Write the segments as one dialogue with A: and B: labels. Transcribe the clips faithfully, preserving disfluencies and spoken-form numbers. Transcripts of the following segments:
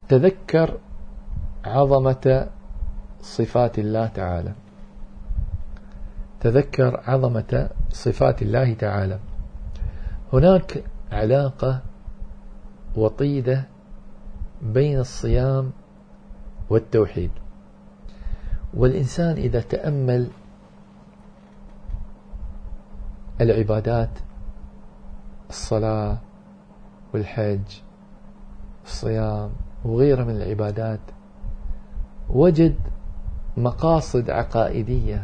A: تذكر عظمة صفات الله تعالى، تذكر عظمة صفات الله تعالى. هناك علاقة وطيدة بين الصيام والتوحيد، والإنسان إذا تأمل العبادات، الصلاة والحج والصيام وغيرها من العبادات، وجد مقاصد عقائدية،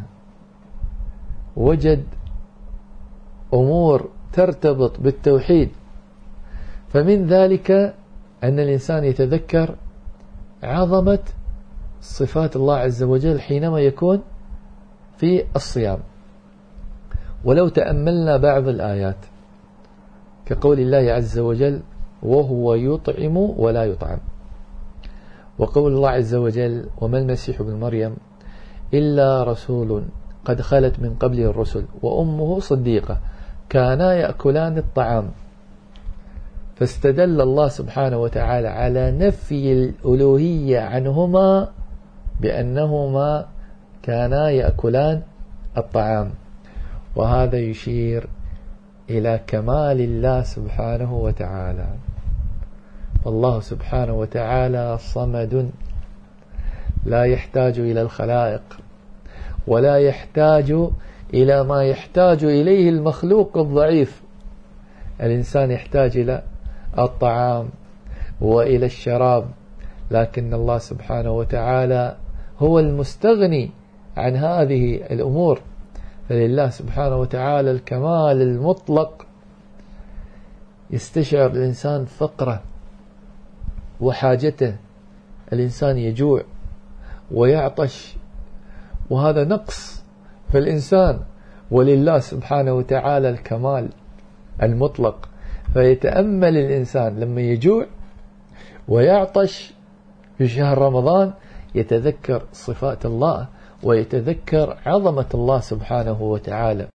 A: وجد أمور ترتبط بالتوحيد. فمن ذلك أن الإنسان يتذكر عظمة صفات الله عز وجل حينما يكون في الصيام. ولو تأملنا بعض الآيات كقول الله عز وجل وهو يطعم ولا يطعم، وقول الله عز وجل وما المسيح ابن مريم إلا رسول قد خلت من قبله الرسل وأمه صديقة كانا يأكلان الطعام. فاستدل الله سبحانه وتعالى على نفي الألوهية عنهما بأنهما كانا يأكلان الطعام، وهذا يشير إلى كمال الله سبحانه وتعالى. فالله سبحانه وتعالى صمد لا يحتاج إلى الخلائق، ولا يحتاج إلى ما يحتاج إليه المخلوق الضعيف. الإنسان يحتاج إلى الطعام وإلى الشراب، لكن الله سبحانه وتعالى هو المستغني عن هذه الأمور. فلله سبحانه وتعالى الكمال المطلق. يستشعر الإنسان فقره وحاجته، الإنسان يجوع ويعطش، وهذا نقص في الإنسان، ولله سبحانه وتعالى الكمال المطلق. فيتأمل الإنسان لما يجوع ويعطش في شهر رمضان يتذكر صفات الله ويتذكر عظمة الله سبحانه وتعالى.